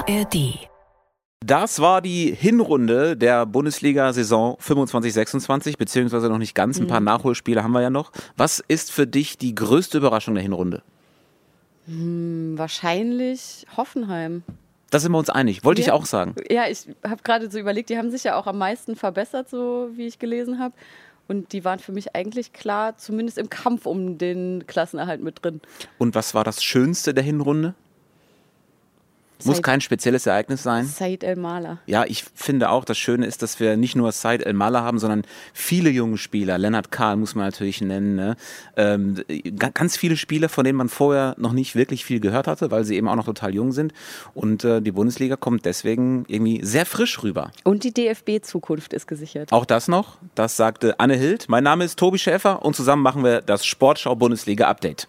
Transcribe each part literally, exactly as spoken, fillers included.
A R D. Das war die Hinrunde der Bundesliga-Saison fünfundzwanzig sechsundzwanzig, beziehungsweise noch nicht ganz, ein paar Nachholspiele haben wir ja noch. Was ist für dich die größte Überraschung der Hinrunde? Hm, wahrscheinlich Hoffenheim. Da sind wir uns einig, wollte Ja. ich auch sagen. Ja, ich habe gerade so überlegt, die haben sich ja auch am meisten verbessert, so wie ich gelesen habe. Und die waren für mich eigentlich klar, zumindest im Kampf um den Klassenerhalt mit drin. Und was war das Schönste der Hinrunde? Muss Said- kein spezielles Ereignis sein. Said El-Maler. Ja, ich finde auch, das Schöne ist, dass wir nicht nur Said El-Maler haben, sondern viele junge Spieler. Lennart Kahl muss man natürlich nennen. Ne? Ähm, ga- ganz viele Spieler, von denen man vorher noch nicht wirklich viel gehört hatte, weil sie eben auch noch total jung sind. Und äh, die Bundesliga kommt deswegen irgendwie sehr frisch rüber. Und die D F B-Zukunft ist gesichert. Auch das noch, das sagte Anne Hild. Mein Name ist Tobi Schäfer und zusammen machen wir das Sportschau-Bundesliga-Update.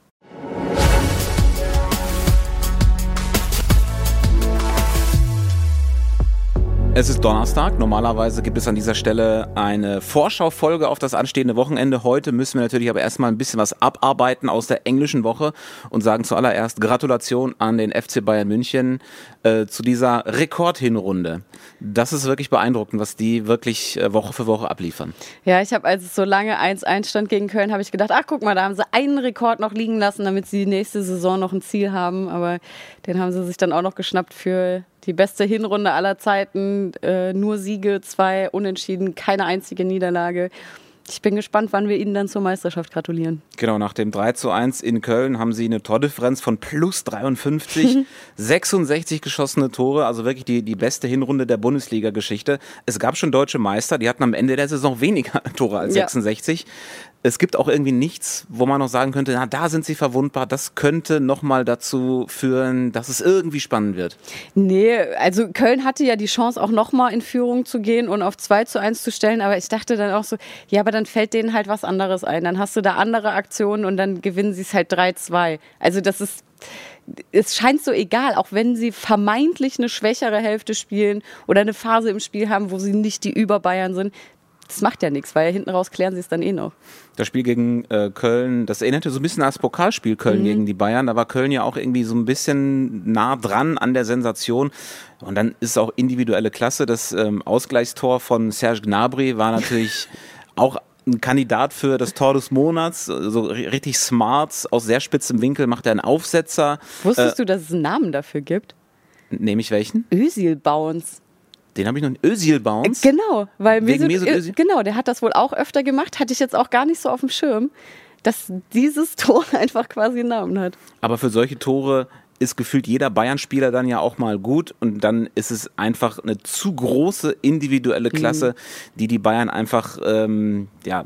Es ist Donnerstag. Normalerweise gibt es an dieser Stelle eine Vorschaufolge auf das anstehende Wochenende. Heute müssen wir natürlich aber erstmal ein bisschen was abarbeiten aus der englischen Woche und sagen zuallererst Gratulation an den F C Bayern München äh, zu dieser Rekordhinrunde. Das ist wirklich beeindruckend, was die wirklich äh, Woche für Woche abliefern. Ja, ich habe, als es so lange eins eins stand gegen Köln, habe ich gedacht, ach guck mal, da haben sie einen Rekord noch liegen lassen, damit sie die nächste Saison noch ein Ziel haben. Aber den haben sie sich dann auch noch geschnappt für die beste Hinrunde aller Zeiten. Äh, nur Siege, zwei Unentschieden, keine einzige Niederlage. Ich bin gespannt, wann wir ihnen dann zur Meisterschaft gratulieren. Genau, nach dem drei zu eins in Köln haben sie eine Tordifferenz von plus dreiundfünfzig, sechsundsechzig geschossene Tore, also wirklich die, die beste Hinrunde der Bundesliga-Geschichte. Es gab schon deutsche Meister, die hatten am Ende der Saison weniger Tore als Ja. sechsundsechzig. Es gibt auch irgendwie nichts, wo man noch sagen könnte, na, da sind sie verwundbar. Das könnte nochmal dazu führen, dass es irgendwie spannend wird. Nee, also Köln hatte ja die Chance, auch nochmal in Führung zu gehen und auf zwei zu eins zu stellen. Aber ich dachte dann auch so, ja, aber dann fällt denen halt was anderes ein. Dann hast du da andere Aktionen und dann gewinnen sie es halt drei zwei. Also das ist... Es scheint so egal, auch wenn sie vermeintlich eine schwächere Hälfte spielen oder eine Phase im Spiel haben, wo sie nicht die Über-Bayern sind. Das macht ja nichts, weil hinten raus klären sie es dann eh noch. Das Spiel gegen äh, Köln, das erinnerte so ein bisschen an das Pokalspiel Köln mhm. gegen die Bayern. Da war Köln ja auch irgendwie so ein bisschen nah dran an der Sensation. Und dann ist auch individuelle Klasse. Das ähm, Ausgleichstor von Serge Gnabry war natürlich auch ein Kandidat für das Tor des Monats. So richtig smart, aus sehr spitzem Winkel macht er einen Aufsetzer. Wusstest äh, du, dass es einen Namen dafür gibt? Nehme ich welchen? Özil Bounce. Den habe ich noch nicht. Özil Bounce? Genau, weil Wegen Mesut, Mesut Özil? genau, der hat das wohl auch öfter gemacht, hatte ich jetzt auch gar nicht so auf dem Schirm, dass dieses Tor einfach quasi einen Namen hat. Aber für solche Tore ist gefühlt jeder Bayern-Spieler dann ja auch mal gut und dann ist es einfach eine zu große individuelle Klasse, mhm. die die Bayern einfach ähm, ja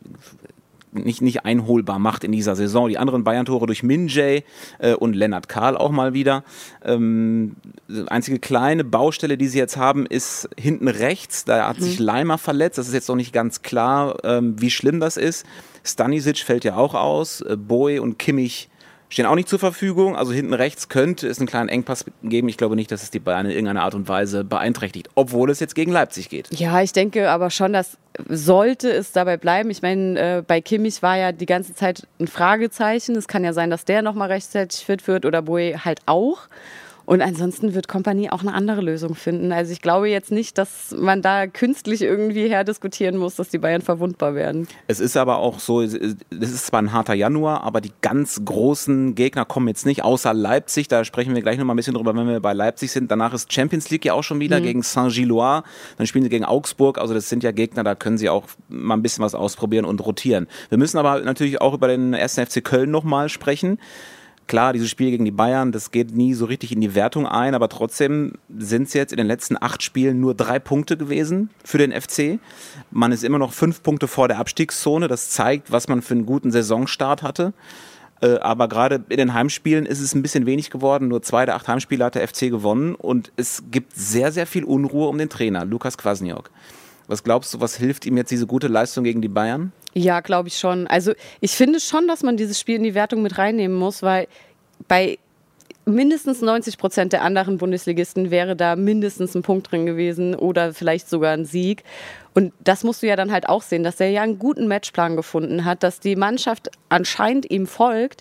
nicht, nicht einholbar macht in dieser Saison. Die anderen Bayern-Tore durch Min-Jae äh, und Lennart Kahl auch mal wieder. Ähm, die einzige kleine Baustelle, die sie jetzt haben, ist hinten rechts. Da hat mhm. sich Leimer verletzt. Das ist jetzt noch nicht ganz klar, ähm, wie schlimm das ist. Stanisic fällt ja auch aus. Äh, Boe und Kimmich stehen auch nicht zur Verfügung. Also hinten rechts könnte es einen kleinen Engpass geben. Ich glaube nicht, dass es die Bayern in irgendeiner Art und Weise beeinträchtigt, obwohl es jetzt gegen Leipzig geht. Ja, ich denke aber schon, dass sollte es dabei bleiben. Ich meine, äh, bei Kimmich war ja die ganze Zeit ein Fragezeichen. Es kann ja sein, dass der nochmal rechtzeitig fit wird oder Boe halt auch. Und ansonsten wird Kompanie auch eine andere Lösung finden. Also ich glaube jetzt nicht, dass man da künstlich irgendwie herdiskutieren muss, dass die Bayern verwundbar werden. Es ist aber auch so, es ist zwar ein harter Januar, aber die ganz großen Gegner kommen jetzt nicht, außer Leipzig. Da sprechen wir gleich noch mal ein bisschen drüber, wenn wir bei Leipzig sind. Danach ist Champions League ja auch schon wieder mhm. gegen Saint-Gilloise. Dann spielen sie gegen Augsburg. Also das sind ja Gegner, da können sie auch mal ein bisschen was ausprobieren und rotieren. Wir müssen aber natürlich auch über den ersten F C Köln noch mal sprechen. Klar, dieses Spiel gegen die Bayern, das geht nie so richtig in die Wertung ein, aber trotzdem sind es jetzt in den letzten acht Spielen nur drei Punkte gewesen für den F C. Man ist immer noch fünf Punkte vor der Abstiegszone. Das zeigt, was man für einen guten Saisonstart hatte. Äh, aber gerade in den Heimspielen ist es ein bisschen wenig geworden. Nur zwei der acht Heimspiele hat der F C gewonnen und es gibt sehr, sehr viel Unruhe um den Trainer, Lukas Kwasniok. Was glaubst du, was hilft ihm jetzt diese gute Leistung gegen die Bayern? Ja, glaube ich schon. Also ich finde schon, dass man dieses Spiel in die Wertung mit reinnehmen muss, weil bei mindestens neunzig Prozent der anderen Bundesligisten wäre da mindestens ein Punkt drin gewesen oder vielleicht sogar ein Sieg. Und das musst du ja dann halt auch sehen, dass er ja einen guten Matchplan gefunden hat, dass die Mannschaft anscheinend ihm folgt.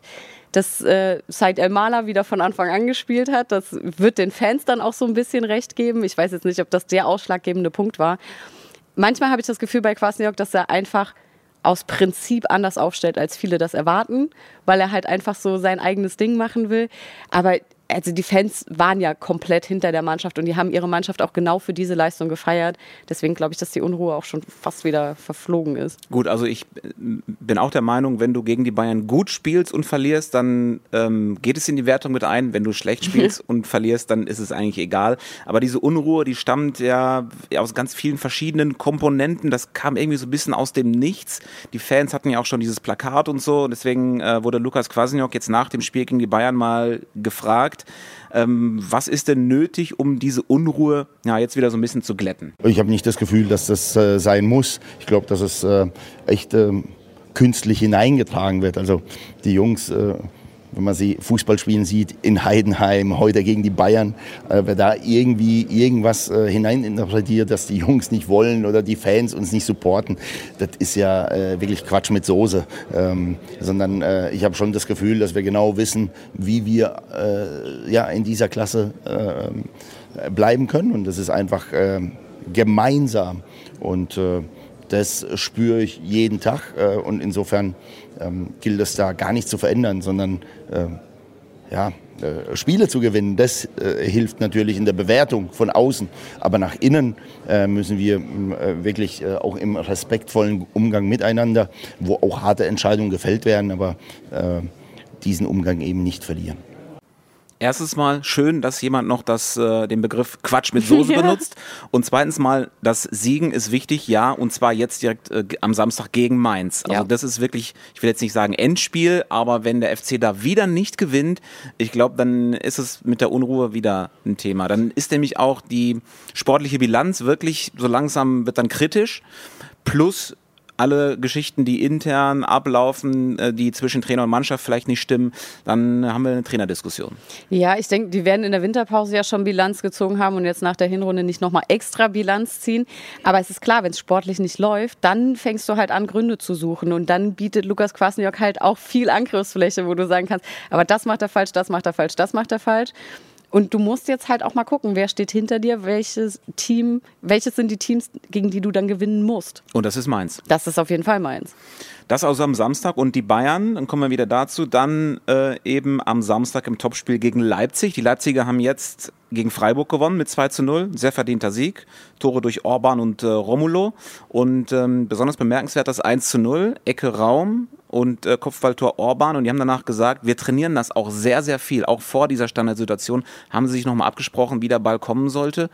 dass äh, Said El-Mala wieder von Anfang an gespielt hat. Das wird den Fans dann auch so ein bisschen recht geben. Ich weiß jetzt nicht, ob das der ausschlaggebende Punkt war. Manchmal habe ich das Gefühl bei Kwasniok, dass er einfach aus Prinzip anders aufstellt, als viele das erwarten, weil er halt einfach so sein eigenes Ding machen will. Aber also die Fans waren ja komplett hinter der Mannschaft und die haben ihre Mannschaft auch genau für diese Leistung gefeiert. Deswegen glaube ich, dass die Unruhe auch schon fast wieder verflogen ist. Gut, also ich bin auch der Meinung, wenn du gegen die Bayern gut spielst und verlierst, dann ähm, geht es in die Wertung mit ein. Wenn du schlecht spielst und verlierst, dann ist es eigentlich egal. Aber diese Unruhe, die stammt ja aus ganz vielen verschiedenen Komponenten. Das kam irgendwie so ein bisschen aus dem Nichts. Die Fans hatten ja auch schon dieses Plakat und so. Und deswegen äh, wurde Lukas Kwasniok jetzt nach dem Spiel gegen die Bayern mal gefragt, Ähm, was ist denn nötig, um diese Unruhe ja, jetzt wieder so ein bisschen zu glätten? Ich habe nicht das Gefühl, dass das äh, sein muss. Ich glaube, dass es äh, echt äh, künstlich hineingetragen wird. Also die Jungs, äh, wenn man sie Fußball spielen sieht, in Heidenheim, heute gegen die Bayern, äh, wer da irgendwie irgendwas äh, hineininterpretiert, dass die Jungs nicht wollen oder die Fans uns nicht supporten, das ist ja äh, wirklich Quatsch mit Soße. Ähm, sondern äh, ich habe schon das Gefühl, dass wir genau wissen, wie wir äh, ja, in dieser Klasse äh, bleiben können. Und das ist einfach äh, gemeinsam. Und äh, das spüre ich jeden Tag. Äh, und insofern ähm, gilt es da gar nicht zu verändern, sondern äh, ja, äh, Spiele zu gewinnen. Das äh, hilft natürlich in der Bewertung von außen. Aber nach innen äh, müssen wir äh, wirklich äh, auch im respektvollen Umgang miteinander, wo auch harte Entscheidungen gefällt werden, aber äh, diesen Umgang eben nicht verlieren. Erstens mal schön, dass jemand noch das, äh, den Begriff Quatsch mit Soße ja. benutzt. Und zweitens mal, das Siegen ist wichtig, ja, und zwar jetzt direkt äh, am Samstag gegen Mainz. Also ja. das ist wirklich, ich will jetzt nicht sagen Endspiel, aber wenn der F C da wieder nicht gewinnt, ich glaube, dann ist es mit der Unruhe wieder ein Thema. Dann ist nämlich auch die sportliche Bilanz wirklich, so langsam wird dann kritisch, plus alle Geschichten, die intern ablaufen, die zwischen Trainer und Mannschaft vielleicht nicht stimmen, dann haben wir eine Trainerdiskussion. Ja, ich denke, die werden in der Winterpause ja schon Bilanz gezogen haben und jetzt nach der Hinrunde nicht nochmal extra Bilanz ziehen. Aber es ist klar, wenn es sportlich nicht läuft, dann fängst du halt an, Gründe zu suchen. Und dann bietet Lukas Kwasniok halt auch viel Angriffsfläche, wo du sagen kannst, aber das macht er falsch, das macht er falsch, das macht er falsch. Und du musst jetzt halt auch mal gucken, wer steht hinter dir, welches Team, welches sind die Teams, gegen die du dann gewinnen musst. Und das ist Mainz. Das ist auf jeden Fall Mainz. Das also am Samstag und die Bayern, dann kommen wir wieder dazu, dann äh, eben am Samstag im Topspiel gegen Leipzig. Die Leipziger haben jetzt gegen Freiburg gewonnen mit zwei zu null, sehr verdienter Sieg, Tore durch Orban und äh, Romulo und ähm, besonders bemerkenswert das eins zu null, Ecke Raum und äh, Kopfballtor Orban und die haben danach gesagt, wir trainieren das auch sehr, sehr viel, auch vor dieser Standardsituation haben sie sich nochmal abgesprochen, wie der Ball kommen sollte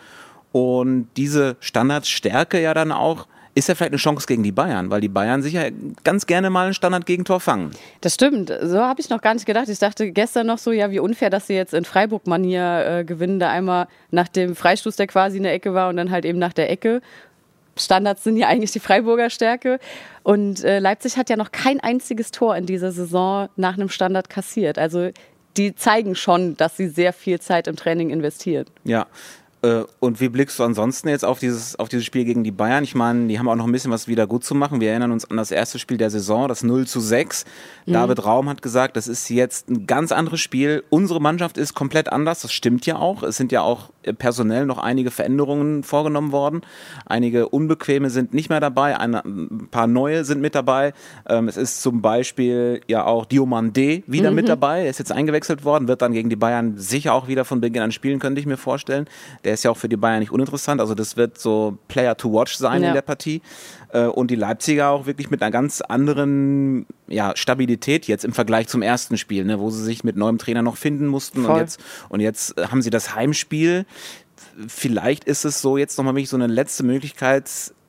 und diese Standardsstärke ja dann auch, ist ja vielleicht eine Chance gegen die Bayern, weil die Bayern sicher ganz gerne mal ein Standard-Gegentor fangen. Das stimmt, so habe ich noch gar nicht gedacht. Ich dachte gestern noch so, ja, wie unfair, dass sie jetzt in Freiburg-Manier äh, gewinnen, da einmal nach dem Freistoß, der quasi in der Ecke war und dann halt eben nach der Ecke. Standards sind ja eigentlich die Freiburger Stärke. Und äh, Leipzig hat ja noch kein einziges Tor in dieser Saison nach einem Standard kassiert. Also die zeigen schon, dass sie sehr viel Zeit im Training investieren. Ja. Und wie blickst du ansonsten jetzt auf dieses, auf dieses Spiel gegen die Bayern? Ich meine, die haben auch noch ein bisschen was wieder gut zu machen. Wir erinnern uns an das erste Spiel der Saison, das null zu sechs. Mhm. David Raum hat gesagt, das ist jetzt ein ganz anderes Spiel. Unsere Mannschaft ist komplett anders. Das stimmt ja auch. Es sind ja auch personell noch einige Veränderungen vorgenommen worden. Einige Unbequeme sind nicht mehr dabei. Ein paar neue sind mit dabei. Es ist zum Beispiel ja auch Diomandé wieder mhm. mit dabei. Er ist jetzt eingewechselt worden, wird dann gegen die Bayern sicher auch wieder von Beginn an spielen, könnte ich mir vorstellen. Der ist ja auch für die Bayern nicht uninteressant, also das wird so Player to watch sein ja. in der Partie und die Leipziger auch wirklich mit einer ganz anderen ja, Stabilität jetzt im Vergleich zum ersten Spiel, ne, wo sie sich mit neuem Trainer noch finden mussten und jetzt, und jetzt haben sie das Heimspiel, vielleicht ist es so jetzt nochmal wirklich so eine letzte Möglichkeit,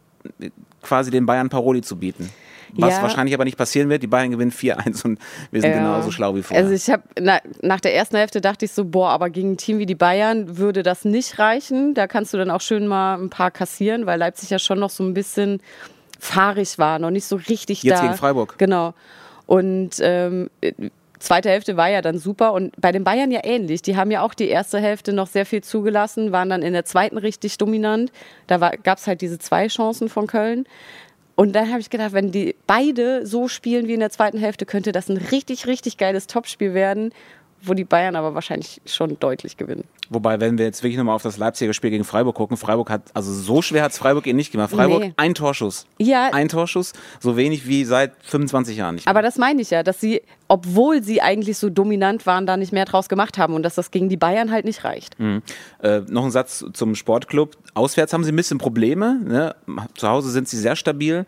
quasi den Bayern Paroli zu bieten. Was ja. wahrscheinlich aber nicht passieren wird. Die Bayern gewinnen vier eins und wir sind ja. genauso schlau wie vorher. Also ich habe na, nach der ersten Hälfte dachte ich so, boah, aber gegen ein Team wie die Bayern würde das nicht reichen. Da kannst du dann auch schön mal ein paar kassieren, weil Leipzig ja schon noch so ein bisschen fahrig war, noch nicht so richtig Jetzt da. Jetzt gegen Freiburg. Genau. Und ähm, zweite Hälfte war ja dann super und bei den Bayern ja ähnlich. Die haben ja auch die erste Hälfte noch sehr viel zugelassen, waren dann in der zweiten richtig dominant. Da gab es halt diese zwei Chancen von Köln. Und dann habe ich gedacht, wenn die beide so spielen wie in der zweiten Hälfte, könnte das ein richtig, richtig geiles Topspiel werden, wo die Bayern aber wahrscheinlich schon deutlich gewinnen. Wobei, wenn wir jetzt wirklich nochmal auf das Leipziger Spiel gegen Freiburg gucken, Freiburg hat, also so schwer hat es Freiburg ihnen nicht gemacht. Freiburg, nee. ein Torschuss. Ja. Ein Torschuss, so wenig wie seit fünfundzwanzig Jahren nicht mehr. Aber das meine ich ja, dass sie, obwohl sie eigentlich so dominant waren, da nicht mehr draus gemacht haben und dass das gegen die Bayern halt nicht reicht. Mhm. Äh, noch ein Satz zum Sportclub. Auswärts haben sie ein bisschen Probleme, ne? Zu Hause sind sie sehr stabil.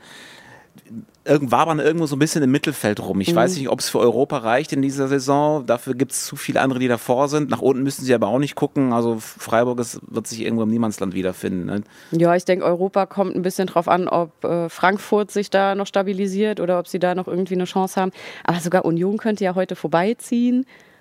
Irgend, wabern irgendwo so ein bisschen im Mittelfeld rum. Ich mhm. weiß nicht, ob es für Europa reicht in dieser Saison. Dafür gibt es zu viele andere, die davor sind. Nach unten müssen sie aber auch nicht gucken. Also Freiburg ist, wird sich irgendwo im Niemandsland wiederfinden. Ne? Ja, ich denke, Europa kommt ein bisschen drauf an, ob äh, Frankfurt sich da noch stabilisiert oder ob sie da noch irgendwie eine Chance haben. Aber sogar Union könnte ja heute vorbeiziehen.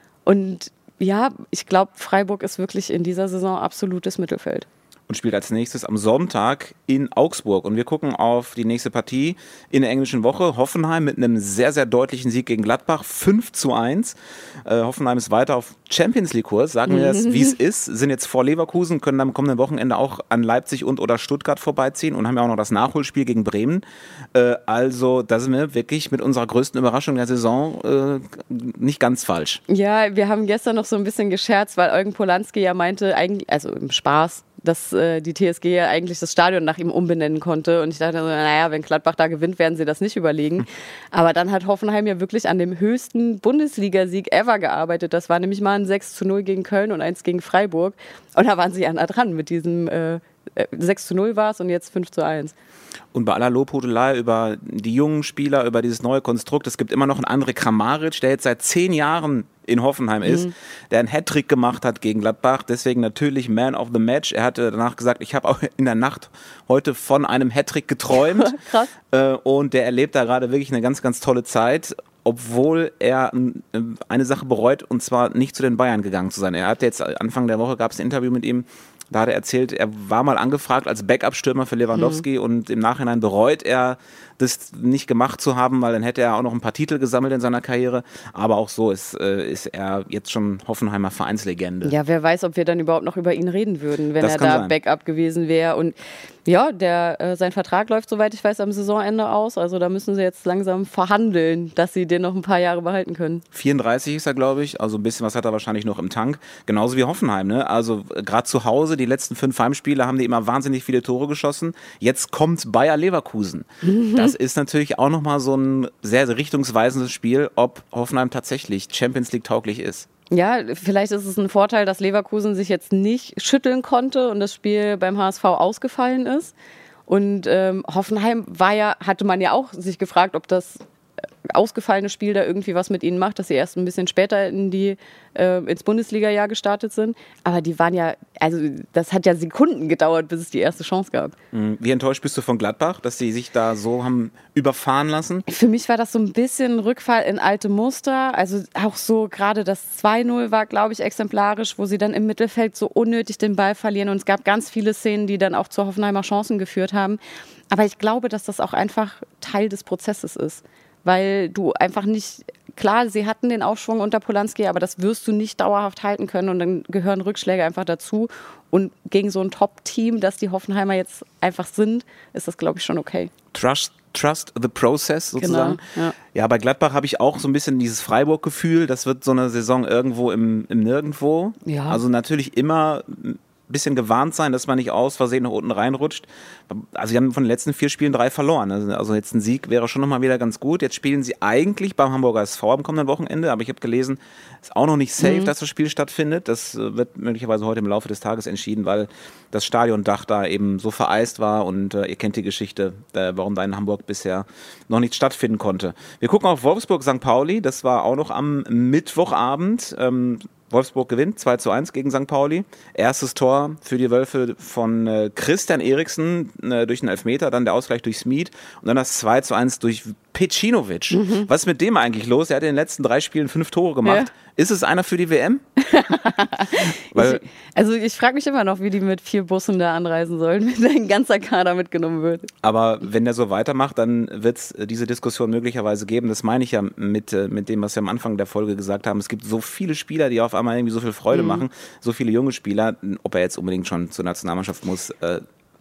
Und ja, ich glaube, Freiburg ist wirklich in dieser Saison absolutes Mittelfeld. Und spielt als nächstes am Sonntag in Augsburg. Und wir gucken auf die nächste Partie in der englischen Woche. Hoffenheim mit einem sehr, sehr deutlichen Sieg gegen Gladbach. fünf zu eins. Äh, Hoffenheim ist weiter auf Champions-League-Kurs. Sagen wir das, wie es ist. Sind jetzt vor Leverkusen, können am kommenden Wochenende auch an Leipzig und oder Stuttgart vorbeiziehen und haben ja auch noch das Nachholspiel gegen Bremen. Äh, also da sind wir wirklich mit unserer größten Überraschung der Saison äh, nicht ganz falsch. Ja, wir haben gestern noch so ein bisschen gescherzt, weil Eugen Polanski ja meinte, eigentlich, also im Spaß, dass äh, die T S G ja eigentlich das Stadion nach ihm umbenennen konnte. Und ich dachte, naja, wenn Gladbach da gewinnt, werden sie das nicht überlegen. Aber dann hat Hoffenheim ja wirklich an dem höchsten Bundesligasieg ever gearbeitet. Das war nämlich mal ein sechs zu null gegen Köln und eins gegen Freiburg. Und da waren sie ja nah dran mit diesem äh, sechs zu null war es und jetzt fünf zu eins. Und bei aller Lobhudelei über die jungen Spieler, über dieses neue Konstrukt, es gibt immer noch einen André Kramaric, der jetzt seit zehn Jahren in Hoffenheim ist, mhm. der einen Hattrick gemacht hat gegen Gladbach, deswegen natürlich Man of the Match. Er hatte danach gesagt, ich habe auch in der Nacht heute von einem Hattrick geträumt. Krass. Äh, und der erlebt da gerade wirklich eine ganz, ganz tolle Zeit, obwohl er äh, eine Sache bereut, und zwar nicht zu den Bayern gegangen zu sein. Er hat jetzt, Anfang der Woche gab es ein Interview mit ihm, da hat er erzählt, er war mal angefragt als Backup-Stürmer für Lewandowski mhm. und im Nachhinein bereut er, das nicht gemacht zu haben, weil dann hätte er auch noch ein paar Titel gesammelt in seiner Karriere. Aber auch so ist, äh, ist er jetzt schon Hoffenheimer Vereinslegende. Ja, wer weiß, ob wir dann überhaupt noch über ihn reden würden, wenn das er da sein. Backup gewesen wäre. Und ja, der, äh, sein Vertrag läuft, soweit ich weiß, am Saisonende aus. Also da müssen sie jetzt langsam verhandeln, dass sie den noch ein paar Jahre behalten können. vierunddreißig ist er, glaube ich. Also ein bisschen was hat er wahrscheinlich noch im Tank. Genauso wie Hoffenheim. Ne? Also gerade zu Hause, die letzten fünf Heimspiele haben die immer wahnsinnig viele Tore geschossen. Jetzt kommt Bayer Leverkusen. Das ist natürlich auch nochmal so ein sehr, sehr richtungsweisendes Spiel, ob Hoffenheim tatsächlich Champions League tauglich ist. Ja, vielleicht ist es ein Vorteil, dass Leverkusen sich jetzt nicht schütteln konnte und das Spiel beim H S V ausgefallen ist. Und ähm, Hoffenheim war ja, hatte man ja auch sich gefragt, ob das ausgefallene Spiel da irgendwie was mit ihnen macht, dass sie erst ein bisschen später in die, äh, ins Bundesliga-Jahr gestartet sind. Aber die waren ja, also das hat ja Sekunden gedauert, bis es die erste Chance gab. Wie enttäuscht bist du von Gladbach, dass sie sich da so haben überfahren lassen? Für mich war das so ein bisschen ein Rückfall in alte Muster. Also auch so gerade das zwei null war, glaube ich, exemplarisch, wo sie dann im Mittelfeld so unnötig den Ball verlieren. Und es gab ganz viele Szenen, die dann auch zu Hoffenheimer Chancen geführt haben. Aber ich glaube, dass das auch einfach Teil des Prozesses ist. Weil du einfach nicht, klar, sie hatten den Aufschwung unter Polanski, aber das wirst du nicht dauerhaft halten können und dann gehören Rückschläge einfach dazu. Und gegen so ein Top-Team, das die Hoffenheimer jetzt einfach sind, ist das, glaube ich, schon okay. Trust, trust the process sozusagen. Genau, ja. Ja, bei Gladbach habe ich auch so ein bisschen dieses Freiburg-Gefühl, das wird so eine Saison irgendwo im, im Nirgendwo. Ja. Also natürlich immer bisschen gewarnt sein, dass man nicht aus Versehen nach unten reinrutscht. Also sie haben von den letzten vier Spielen drei verloren. Also jetzt ein Sieg wäre schon nochmal wieder ganz gut. Jetzt spielen sie eigentlich beim Hamburger S V am kommenden Wochenende, aber ich habe gelesen, ist auch noch nicht safe, mhm. dass das Spiel stattfindet. Das wird möglicherweise heute im Laufe des Tages entschieden, weil das Stadiondach da eben so vereist war und äh, ihr kennt die Geschichte, äh, warum da in Hamburg bisher noch nicht stattfinden konnte. Wir gucken auf Wolfsburg Sankt Pauli, das war auch noch am Mittwochabend. Ähm, Wolfsburg gewinnt zwei zu eins gegen Sankt Pauli. Erstes Tor für die Wölfe von äh, Christian Eriksen äh, durch den Elfmeter, dann der Ausgleich durch Smid und dann das zwei zu eins durch Pecinovic. Mhm. Was ist mit dem eigentlich los? Er hat in den letzten drei Spielen fünf Tore gemacht. Ja. Ist es einer für die W M? Weil, ich, also ich frage mich immer noch, wie die mit vier Bussen da anreisen sollen, wenn ein ganzer Kader mitgenommen wird. Aber wenn der so weitermacht, dann wird es diese Diskussion möglicherweise geben. Das meine ich ja mit, mit dem, was wir am Anfang der Folge gesagt haben. Es gibt so viele Spieler, die auf einmal irgendwie so viel Freude mhm. machen, so viele junge Spieler. Ob er jetzt unbedingt schon zur Nationalmannschaft muss, äh,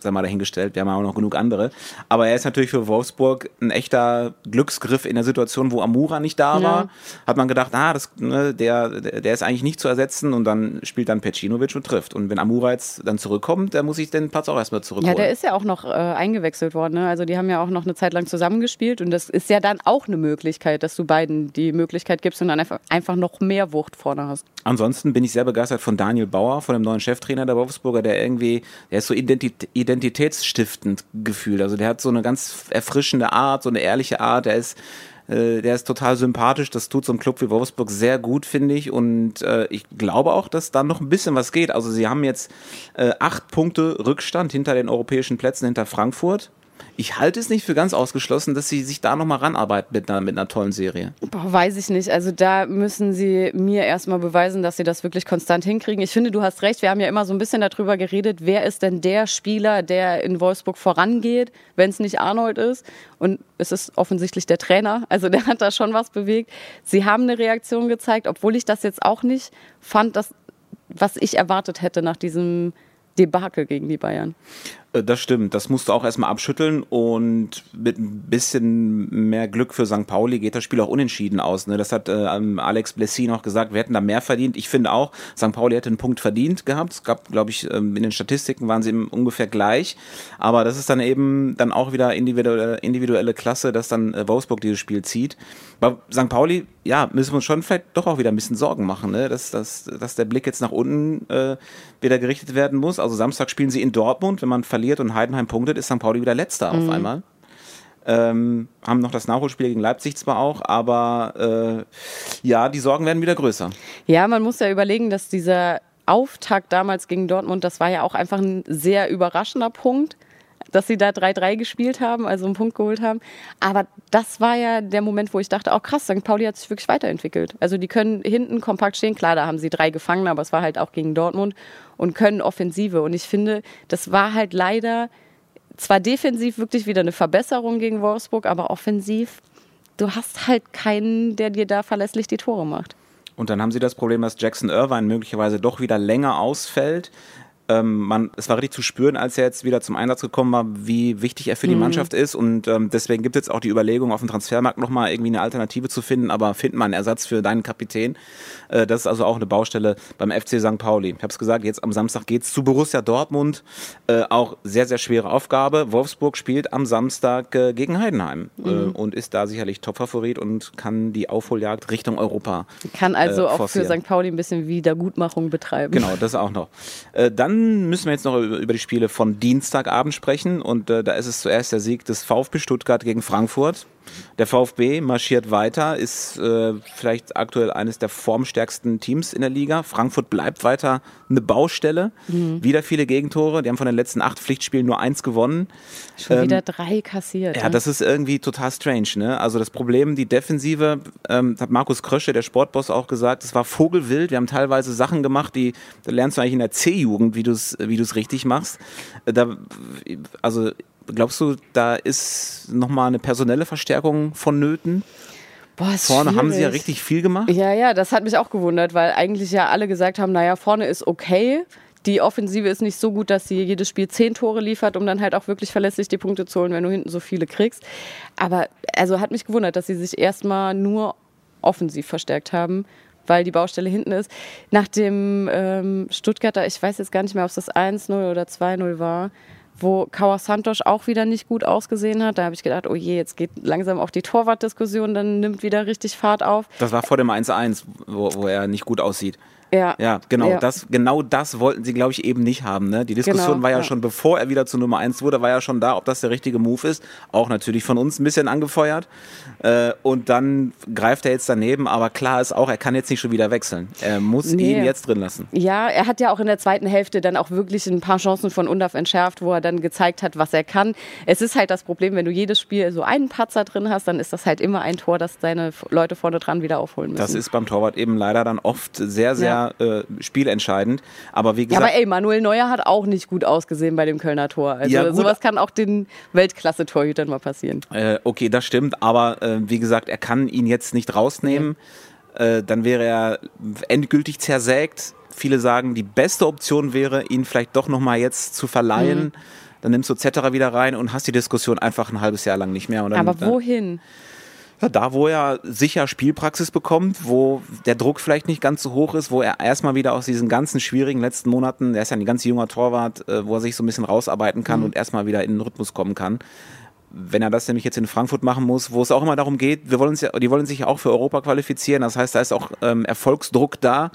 sei mal dahingestellt, wir haben ja auch noch genug andere. Aber er ist natürlich für Wolfsburg ein echter Glücksgriff in der Situation, wo Amura nicht da war. Ja. Hat man gedacht, ah, das, ne, der, der ist eigentlich nicht zu ersetzen und dann spielt dann Pecinovic und trifft. Und wenn Amura jetzt dann zurückkommt, dann muss ich den Platz auch erstmal zurückholen. Ja, der ist ja auch noch äh, eingewechselt worden. Ne? Also die haben ja auch noch eine Zeit lang zusammengespielt und das ist ja dann auch eine Möglichkeit, dass du beiden die Möglichkeit gibst und dann einfach, einfach noch mehr Wucht vorne hast. Ansonsten bin ich sehr begeistert von Daniel Bauer, von dem neuen Cheftrainer der Wolfsburger, der irgendwie, der ist so identitä- identitätsstiftend gefühlt. Also der hat so eine ganz erfrischende Art, so eine ehrliche Art, der ist äh, der ist total sympathisch, das tut so ein Club wie Wolfsburg sehr gut, finde ich, und äh, ich glaube auch, dass da noch ein bisschen was geht. Also sie haben jetzt äh, acht Punkte Rückstand hinter den europäischen Plätzen, hinter Frankfurt. Ich halte es nicht für ganz ausgeschlossen, dass sie sich da nochmal ranarbeiten mit einer, mit einer tollen Serie. Boah, weiß ich nicht. Also da müssen sie mir erstmal beweisen, dass sie das wirklich konstant hinkriegen. Ich finde, du hast recht. Wir haben ja immer so ein bisschen darüber geredet, wer ist denn der Spieler, der in Wolfsburg vorangeht, wenn es nicht Arnold ist. Und es ist offensichtlich der Trainer. Also der hat da schon was bewegt. Sie haben eine Reaktion gezeigt, obwohl ich das jetzt auch nicht fand, dass, was ich erwartet hätte nach diesem Debakel gegen die Bayern. Das stimmt, das musst du auch erstmal abschütteln und mit ein bisschen mehr Glück für Sankt Pauli geht das Spiel auch unentschieden aus. Ne? Das hat äh, Alex Blessy noch gesagt, wir hätten da mehr verdient. Ich finde auch, Sankt Pauli hätte einen Punkt verdient gehabt. Es gab, glaube ich, in den Statistiken waren sie ungefähr gleich. Aber das ist dann eben dann auch wieder individuelle, individuelle Klasse, dass dann äh, Wolfsburg dieses Spiel zieht. Bei Sankt Pauli, ja, müssen wir uns schon vielleicht doch auch wieder ein bisschen Sorgen machen, ne? dass, dass, dass der Blick jetzt nach unten äh, wieder gerichtet werden muss. Also Samstag spielen sie in Dortmund, wenn man verliert und Heidenheim punktet, ist Sankt Pauli wieder Letzter mhm. auf einmal. Ähm, haben noch das Nachholspiel gegen Leipzig zwar auch, aber äh, ja, die Sorgen werden wieder größer. Ja, man muss ja überlegen, dass dieser Auftakt damals gegen Dortmund, das war ja auch einfach ein sehr überraschender Punkt, dass sie da drei drei gespielt haben, also einen Punkt geholt haben. Aber das war ja der Moment, wo ich dachte, auch krass, Sankt Pauli hat sich wirklich weiterentwickelt. Also die können hinten kompakt stehen. Klar, da haben sie drei gefangen, aber es war halt auch gegen Dortmund und können Offensive. Und ich finde, das war halt leider zwar defensiv wirklich wieder eine Verbesserung gegen Wolfsburg, aber offensiv, du hast halt keinen, der dir da verlässlich die Tore macht. Und dann haben sie das Problem, dass Jackson Irvine möglicherweise doch wieder länger ausfällt. Ähm, man, es war richtig zu spüren, als er jetzt wieder zum Einsatz gekommen war, wie wichtig er für die mhm. Mannschaft ist, und ähm, deswegen gibt es jetzt auch die Überlegung, auf dem Transfermarkt nochmal irgendwie eine Alternative zu finden, aber finden wir einen Ersatz für deinen Kapitän. Äh, das ist also auch eine Baustelle beim F C Sankt Pauli. Ich habe es gesagt, jetzt am Samstag geht's zu Borussia Dortmund, äh, auch sehr, sehr schwere Aufgabe. Wolfsburg spielt am Samstag äh, gegen Heidenheim mhm. äh, und ist da sicherlich Topfavorit und kann die Aufholjagd Richtung Europa Kann also äh, auch für Sankt Pauli ein bisschen Wiedergutmachung betreiben. Genau, das auch noch. Äh, dann müssen wir jetzt noch über, über die Spiele von Dienstagabend sprechen, und äh, da ist es zuerst der Sieg des VfB Stuttgart gegen Frankfurt. Der VfB marschiert weiter, ist äh, vielleicht aktuell eines der formstärksten Teams in der Liga. Frankfurt bleibt weiter eine Baustelle. Mhm. Wieder viele Gegentore. Die haben von den letzten acht Pflichtspielen nur eins gewonnen. Schon ähm, wieder drei kassiert. Ja, ne? das ist irgendwie total strange. Ne? Also das Problem, die Defensive, ähm, hat Markus Krösche, der Sportboss, auch gesagt, es war vogelwild. Wir haben teilweise Sachen gemacht, die da lernst du eigentlich in der C-Jugend, wie du es wie du es richtig machst. Da, also glaubst du, da ist nochmal eine personelle Verstärkung vonnöten? Boah, ist vorne schwierig. Haben sie ja richtig viel gemacht. Ja, ja, das hat mich auch gewundert, weil eigentlich ja alle gesagt haben, naja, vorne ist okay. Die Offensive ist nicht so gut, dass sie jedes Spiel zehn Tore liefert, um dann halt auch wirklich verlässlich die Punkte zu holen, wenn du hinten so viele kriegst. Aber also hat mich gewundert, dass sie sich erstmal nur offensiv verstärkt haben, weil die Baustelle hinten ist. Nach dem ähm, Stuttgarter, ich weiß jetzt gar nicht mehr, ob es das eins null oder zwei null war, wo Kauer Santos auch wieder nicht gut ausgesehen hat. Da habe ich gedacht, oh je, jetzt geht langsam auch die Torwartdiskussion, dann nimmt wieder richtig Fahrt auf. Das war vor dem eins eins, wo, wo er nicht gut aussieht. Ja, ja, genau, ja. Das, genau das wollten sie, glaube ich, eben nicht haben. Ne? Die Diskussion genau, war ja, ja schon, bevor er wieder zu Nummer eins wurde, war ja schon da, ob das der richtige Move ist. Auch natürlich von uns ein bisschen angefeuert. Äh, und dann greift er jetzt daneben, aber klar ist auch, er kann jetzt nicht schon wieder wechseln. Er muss nee. ihn jetzt drin lassen. Ja, er hat ja auch in der zweiten Hälfte dann auch wirklich ein paar Chancen von Undav entschärft, wo er dann gezeigt hat, was er kann. Es ist halt das Problem, wenn du jedes Spiel so einen Patzer drin hast, dann ist das halt immer ein Tor, das deine Leute vorne dran wieder aufholen müssen. Das ist beim Torwart eben leider dann oft sehr, sehr ja. äh, spielentscheidend. Aber wie gesagt, ja, aber ey, Manuel Neuer hat auch nicht gut ausgesehen bei dem Kölner Tor. Also ja, sowas kann auch den Weltklasse-Torhütern mal passieren. Äh, okay, das stimmt, aber äh, wie gesagt, er kann ihn jetzt nicht rausnehmen. Ja. Äh, dann wäre er endgültig zersägt. Viele sagen, die beste Option wäre, ihn vielleicht doch nochmal jetzt zu verleihen. Mhm. dann nimmst du Zetterer wieder rein und hast die Diskussion einfach ein halbes Jahr lang nicht mehr. Und dann, Aber wohin? Ja, da, wo er sicher Spielpraxis bekommt, wo der Druck vielleicht nicht ganz so hoch ist, wo er erstmal wieder aus diesen ganzen schwierigen letzten Monaten, er ist ja ein ganz junger Torwart, äh, wo er sich so ein bisschen rausarbeiten kann mhm. und erstmal wieder in den Rhythmus kommen kann. Wenn er das nämlich jetzt in Frankfurt machen muss, wo es auch immer darum geht, wir wollen uns ja, die wollen sich ja auch für Europa qualifizieren, das heißt, da ist auch ähm, Erfolgsdruck da.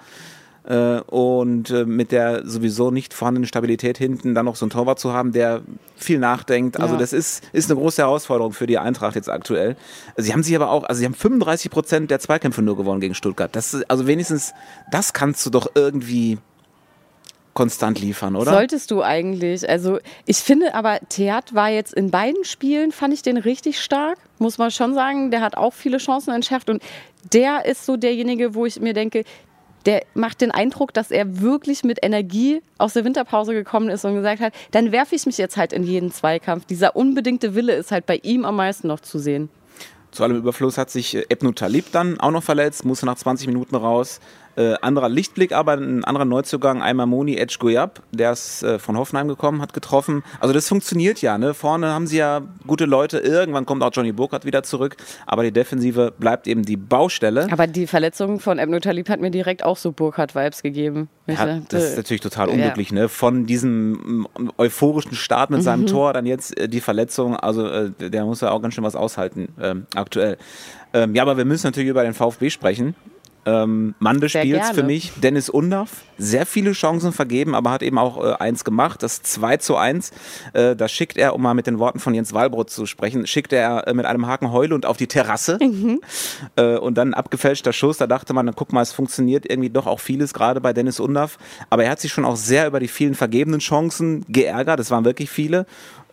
Und mit der sowieso nicht vorhandenen Stabilität hinten dann noch so einen Torwart zu haben, der viel nachdenkt. Also ja. das ist, ist eine große Herausforderung für die Eintracht jetzt aktuell. Sie haben sich aber auch, also sie haben fünfunddreißig Prozent der Zweikämpfe nur gewonnen gegen Stuttgart. Das ist, also wenigstens, das kannst du doch irgendwie konstant liefern, oder? Solltest du eigentlich. Also ich finde aber, Theat war jetzt in beiden Spielen, fand ich den richtig stark, muss man schon sagen. Der hat auch viele Chancen entschärft und der ist so derjenige, wo ich mir denke, der macht den Eindruck, dass er wirklich mit Energie aus der Winterpause gekommen ist und gesagt hat, dann werfe ich mich jetzt halt in jeden Zweikampf. Dieser unbedingte Wille ist halt bei ihm am meisten noch zu sehen. Zu allem Überfluss hat sich Ebnu Talib dann auch noch verletzt, musste nach zwanzig Minuten raus. Äh, anderer Lichtblick, aber ein anderer Neuzugang, Aimamoni Edgegoyab, der ist äh, von Hoffenheim gekommen, hat getroffen. Also das funktioniert ja, ne? Vorne haben sie ja gute Leute, irgendwann kommt auch Johnny Burkhardt wieder zurück, aber die Defensive bleibt eben die Baustelle. Aber die Verletzung von Ebnu Talib hat mir direkt auch so Burkhardt-Vibes gegeben. Ja, das ist natürlich total unglücklich, ja. ne? Von diesem euphorischen Start mit seinem mhm. Tor, dann jetzt äh, die Verletzung, also äh, der muss ja auch ganz schön was aushalten ähm, aktuell. Ähm, ja, aber wir müssen natürlich über den VfB sprechen. Ähm, Mann des Spiels für mich, Dennis Undaff, sehr viele Chancen vergeben, aber hat eben auch äh, eins gemacht, das zwei zu eins, äh, das schickt er, um mal mit den Worten von Jens Walbrot zu sprechen, schickt er äh, mit einem Haken Heulund auf die Terrasse mhm. äh, und dann ein abgefälschter Schuss, da dachte man, dann guck mal, es funktioniert irgendwie doch auch vieles, gerade bei Dennis Undaff, aber er hat sich schon auch sehr über die vielen vergebenen Chancen geärgert, es waren wirklich viele.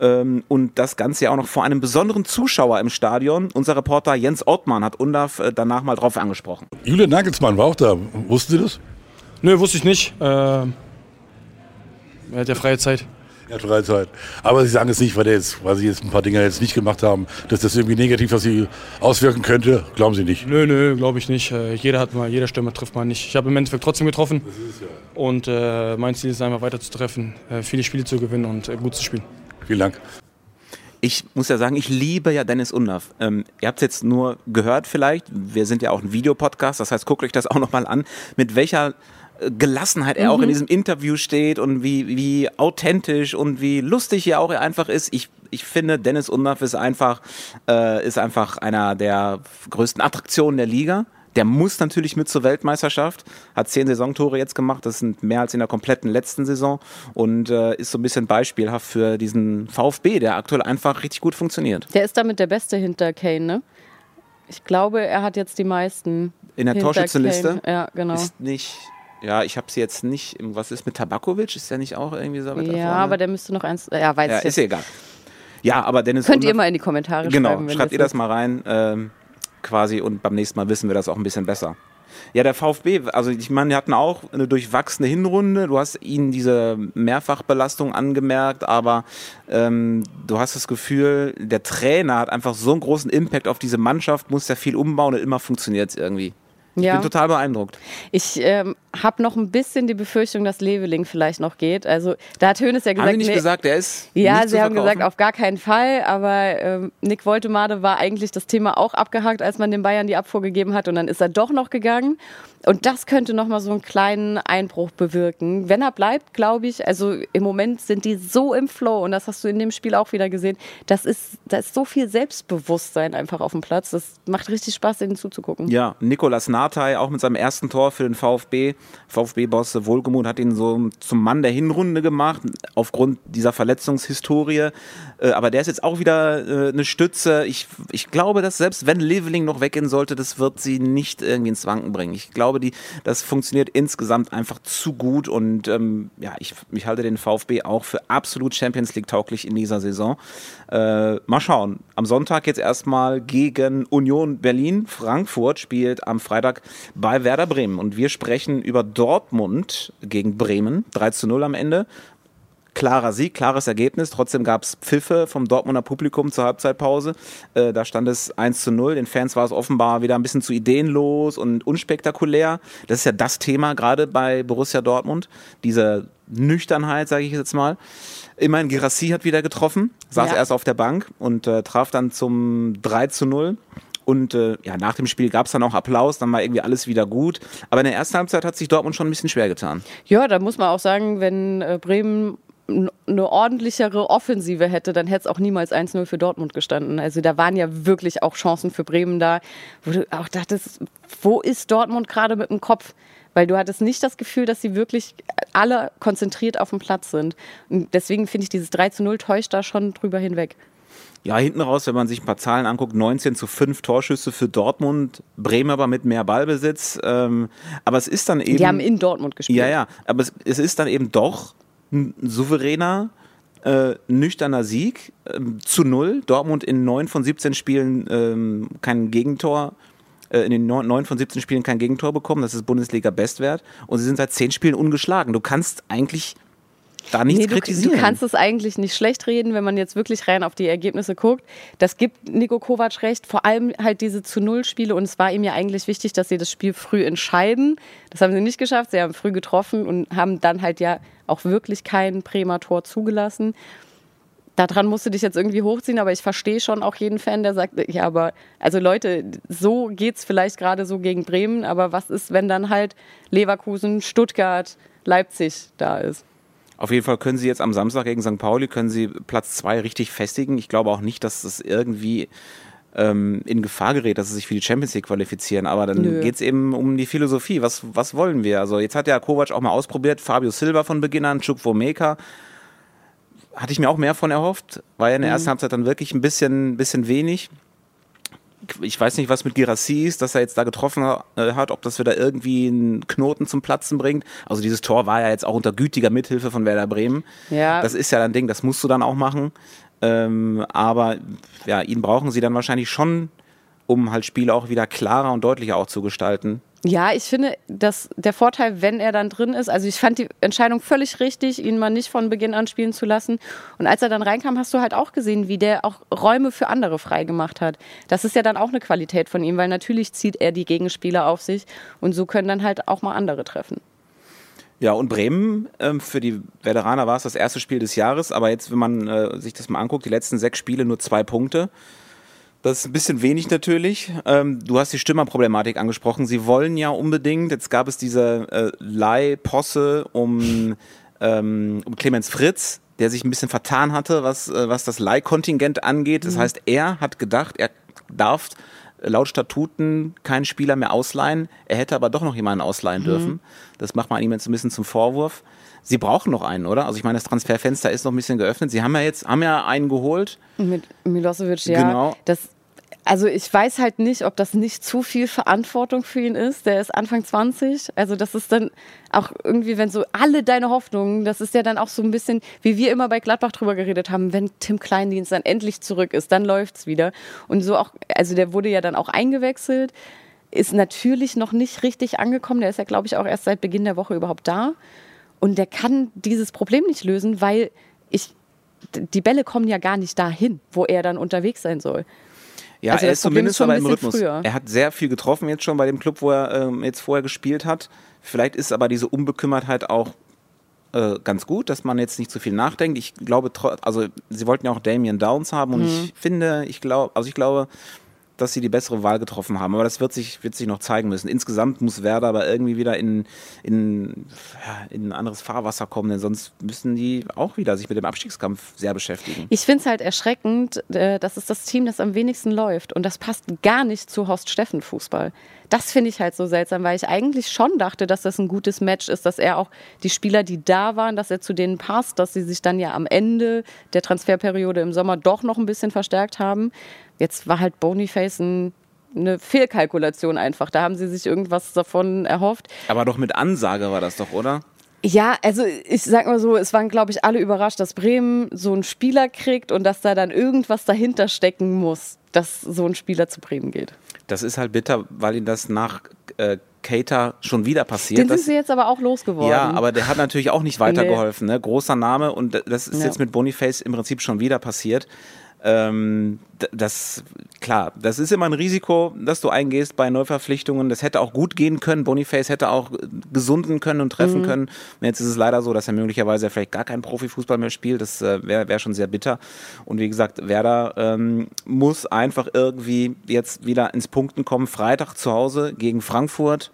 Und das Ganze ja auch noch vor einem besonderen Zuschauer im Stadion. Unser Reporter Jens Ortmann hat Undaff danach mal drauf angesprochen. Julian Nagelsmann war auch da. Wussten Sie das? Nö, wusste ich nicht. Äh, er hat ja freie Zeit. Er hat freie Zeit. Aber Sie sagen es nicht, weil, der jetzt, weil Sie jetzt ein paar Dinge jetzt nicht gemacht haben, dass das irgendwie negativ auf Sie auswirken könnte. Glauben Sie nicht? Nö, nö, glaube ich nicht. Jeder hat mal, jeder Stürmer trifft mal nicht. Ich habe im Endeffekt trotzdem getroffen. Das ist ja. Und äh, mein Ziel ist einfach weiter zu treffen, äh, viele Spiele zu gewinnen und äh, gut zu spielen. Vielen Dank. Ich muss ja sagen, ich liebe ja Dennis Undaff. Ähm, ihr habt es jetzt nur gehört vielleicht. Wir sind ja auch ein Videopodcast, das heißt, guckt euch das auch nochmal an, mit welcher Gelassenheit er mhm. auch in diesem Interview steht und wie, wie authentisch und wie lustig er auch einfach ist. Ich, ich finde, Dennis Undaff ist einfach, äh, ist einfach einer der größten Attraktionen der Liga. Der muss natürlich mit zur Weltmeisterschaft, hat zehn Saisontore jetzt gemacht, das sind mehr als in der kompletten letzten Saison und äh, ist so ein bisschen beispielhaft für diesen VfB, der aktuell einfach richtig gut funktioniert. Der ist damit der Beste hinter Kane, ne? Ich glaube, er hat jetzt die meisten. In der Torschützenliste? Ja, genau. Ist nicht... Ja, ich habe sie jetzt nicht. Was ist mit Tabakovic? Ist der nicht auch irgendwie so? Ja, aber der müsste noch eins. Ja, weiß ja, ich ist jetzt. egal. Ja, aber Dennis. Könnt ihr mal in die Kommentare genau, schreiben. Genau, schreibt ihr das mal rein, ähm, quasi, und beim nächsten Mal wissen wir das auch ein bisschen besser. Ja, der VfB, also ich meine, die hatten auch eine durchwachsene Hinrunde. Du hast ihnen diese Mehrfachbelastung angemerkt, aber ähm, du hast das Gefühl, der Trainer hat einfach so einen großen Impact auf diese Mannschaft, muss ja viel umbauen und immer funktioniert es irgendwie. Ich ja. bin total beeindruckt. Ich ähm, habe noch ein bisschen die Befürchtung, dass Leveling vielleicht noch geht. Also da hat Hoeneß ja gesagt... Haben die nicht nee, gesagt, der ist Ja, nicht sie zu haben verkaufen? gesagt, auf gar keinen Fall. Aber ähm, Nick Woltemade war eigentlich das Thema auch abgehakt, als man den Bayern die Abfuhr gegeben hat. Und dann ist er doch noch gegangen. Und das könnte noch mal so einen kleinen Einbruch bewirken. Wenn er bleibt, glaube ich, also im Moment sind die so im Flow. Und das hast du in dem Spiel auch wieder gesehen. Das ist, da ist so viel Selbstbewusstsein einfach auf dem Platz. Das macht richtig Spaß, denen zuzugucken. Ja, Nicolas Nathai auch mit seinem ersten Tor für den VfB. VfB-Boss Wohlgemuth hat ihn so zum Mann der Hinrunde gemacht, aufgrund dieser Verletzungshistorie. Aber der ist jetzt auch wieder eine Stütze. Ich, ich glaube, dass selbst wenn Leveling noch weggehen sollte, das wird sie nicht irgendwie ins Wanken bringen. Ich glaube, die, das funktioniert insgesamt einfach zu gut. Und ähm, ja, ich, ich halte den VfB auch für absolut Champions League tauglich in dieser Saison. Äh, mal schauen. Am Sonntag jetzt erstmal gegen Union Berlin. Frankfurt spielt am Freitag bei Werder Bremen. Und wir sprechen über Dortmund gegen Bremen. drei zu null am Ende. klarer Sieg, klares Ergebnis. Trotzdem gab es Pfiffe vom Dortmunder Publikum zur Halbzeitpause. Äh, da stand es eins zu null. Den Fans war es offenbar wieder ein bisschen zu ideenlos und unspektakulär. Das ist ja das Thema gerade bei Borussia Dortmund. Diese Nüchternheit, sage ich jetzt mal. Immerhin, Guirassy hat wieder getroffen, saß ja. erst auf der Bank und äh, traf dann zum drei zu null. Und äh, ja, nach dem Spiel gab es dann auch Applaus, dann war irgendwie alles wieder gut. Aber in der ersten Halbzeit hat sich Dortmund schon ein bisschen schwer getan. Ja, da muss man auch sagen, wenn äh, Bremen eine ordentlichere Offensive hätte, dann hätte es auch niemals eins null für Dortmund gestanden. Also da waren ja wirklich auch Chancen für Bremen da, wo du auch dachtest, wo ist Dortmund gerade mit dem Kopf? Weil du hattest nicht das Gefühl, dass sie wirklich alle konzentriert auf dem Platz sind. Und deswegen finde ich, dieses drei zu null täuscht da schon drüber hinweg. Ja, hinten raus, wenn man sich ein paar Zahlen anguckt, neunzehn zu fünf Torschüsse für Dortmund, Bremen aber mit mehr Ballbesitz. Ähm, aber es ist dann eben... Die haben in Dortmund gespielt. Ja, ja, aber es, es ist dann eben doch ein souveräner, äh, nüchterner Sieg äh, zu null. Dortmund in neun von siebzehn Spielen äh, kein Gegentor, äh, in den neun von siebzehn Spielen kein Gegentor bekommen. Das ist Bundesliga-Bestwert. Und sie sind seit zehn Spielen ungeschlagen. Du kannst eigentlich... da nichts nee, du, kritisieren. Du kannst es eigentlich nicht schlecht reden, wenn man jetzt wirklich rein auf die Ergebnisse guckt. Das gibt Niko Kovac recht, vor allem halt diese zu null Spiele und es war ihm ja eigentlich wichtig, dass sie das Spiel früh entscheiden. Das haben sie nicht geschafft, sie haben früh getroffen und haben dann halt ja auch wirklich kein Bremer Tor zugelassen. Daran musst du dich jetzt irgendwie hochziehen, aber ich verstehe schon auch jeden Fan, der sagt, ja, aber also Leute, so geht's vielleicht gerade so gegen Bremen, aber was ist, wenn dann halt Leverkusen, Stuttgart, Leipzig da ist? Auf jeden Fall können sie jetzt am Samstag gegen Sankt Pauli können sie Platz zwei richtig festigen. Ich glaube auch nicht, dass das irgendwie ähm, in Gefahr gerät, dass sie sich für die Champions League qualifizieren. Aber dann geht es eben um die Philosophie. Was, was wollen wir? Also jetzt hat ja Kovac auch mal ausprobiert, Fabio Silva von Beginn an, Chukwuemeka. Hatte ich mir auch mehr von erhofft. War ja in der mhm. ersten Halbzeit dann wirklich ein bisschen, bisschen wenig. Ich weiß nicht, was mit Guirassy ist, dass er jetzt da getroffen hat, ob das wieder irgendwie einen Knoten zum Platzen bringt. Also dieses Tor war ja jetzt auch unter gütiger Mithilfe von Werder Bremen. Ja. Das ist ja ein Ding, das musst du dann auch machen. Ähm, aber ja, ihn brauchen sie dann wahrscheinlich schon, um halt Spiele auch wieder klarer und deutlicher auch zu gestalten. Ja, ich finde, dass der Vorteil, wenn er dann drin ist, also ich fand die Entscheidung völlig richtig, ihn mal nicht von Beginn an spielen zu lassen. Und als er dann reinkam, hast du halt auch gesehen, wie der auch Räume für andere freigemacht hat. Das ist ja dann auch eine Qualität von ihm, weil natürlich zieht er die Gegenspieler auf sich und so können dann halt auch mal andere treffen. Ja, und Bremen, ähm, für die Veteraner war es das erste Spiel des Jahres, aber jetzt, wenn man äh, sich das mal anguckt, die letzten sechs Spiele nur zwei Punkte. Das ist ein bisschen wenig natürlich. Ähm, du hast die Stürmerproblematik angesprochen. Sie wollen ja unbedingt, jetzt gab es diese äh, Leihposse um, ähm, um Clemens Fritz, der sich ein bisschen vertan hatte, was, äh, was das Leihkontingent angeht. Das mhm. heißt, er hat gedacht, er darf laut Statuten keinen Spieler mehr ausleihen. Er hätte aber doch noch jemanden ausleihen mhm. dürfen. Das macht man ihm jetzt ein bisschen zum Vorwurf. Sie brauchen noch einen, oder? Also ich meine, das Transferfenster ist noch ein bisschen geöffnet. Sie haben ja jetzt haben ja einen geholt. Mit Milosevic, ja. Genau. Das, also ich weiß halt nicht, ob das nicht zu viel Verantwortung für ihn ist. Der ist Anfang zwanzig. Also das ist dann auch irgendwie, wenn so alle deine Hoffnungen, das ist ja dann auch so ein bisschen, wie wir immer bei Gladbach drüber geredet haben, wenn Tim Kleindienst dann endlich zurück ist, dann läuft's wieder. Und so auch, also der wurde ja dann auch eingewechselt, ist natürlich noch nicht richtig angekommen. Der ist ja, glaube ich, auch erst seit Beginn der Woche überhaupt da. Und der kann dieses Problem nicht lösen, weil ich, die Bälle kommen ja gar nicht dahin, wo er dann unterwegs sein soll. Ja, also er ist zumindest aber im Rhythmus. Früher. Er hat sehr viel getroffen jetzt schon bei dem Club, wo er ähm, jetzt vorher gespielt hat. Vielleicht ist aber diese Unbekümmertheit auch äh, ganz gut, dass man jetzt nicht zu viel nachdenkt. Ich glaube, also sie wollten ja auch Damian Downs haben und mhm. ich finde, ich glaube, also ich glaube, dass sie die bessere Wahl getroffen haben. Aber das wird sich, wird sich noch zeigen müssen. Insgesamt muss Werder aber irgendwie wieder in, in, ja, in ein anderes Fahrwasser kommen, denn sonst müssen die auch wieder sich mit dem Abstiegskampf sehr beschäftigen. Ich finde es halt erschreckend, das ist das Team, das am wenigsten läuft. Und das passt gar nicht zu Horst Steffen Fußball. Das finde ich halt so seltsam, weil ich eigentlich schon dachte, dass das ein gutes Match ist, dass er auch die Spieler, die da waren, dass er zu denen passt, dass sie sich dann ja am Ende der Transferperiode im Sommer doch noch ein bisschen verstärkt haben. Jetzt war halt Boniface ein, eine Fehlkalkulation einfach. Da haben sie sich irgendwas davon erhofft. Aber doch mit Ansage war das doch, oder? Ja, also ich sag mal so, es waren, glaube ich, alle überrascht, dass Bremen so einen Spieler kriegt und dass da dann irgendwas dahinter stecken muss, dass so ein Spieler zu Bremen geht. Das ist halt bitter, weil ihnen das nach äh, Keita schon wieder passiert. Den sind das, sie jetzt aber auch losgeworden. Ja, aber der hat natürlich auch nicht weitergeholfen. Nee. Ne? Großer Name und das ist ja. jetzt mit Boniface im Prinzip schon wieder passiert. Ähm, das, klar, das ist immer ein Risiko, dass du eingehst bei Neuverpflichtungen. Das hätte auch gut gehen können. Boniface hätte auch gesunden können und treffen mhm. können. Und jetzt ist es leider so, dass er möglicherweise vielleicht gar keinen Profifußball mehr spielt. Das äh, wäre wär schon sehr bitter. Und wie gesagt, Werder ähm, muss einfach irgendwie jetzt wieder ins Punkten kommen. Freitag zu Hause gegen Frankfurt.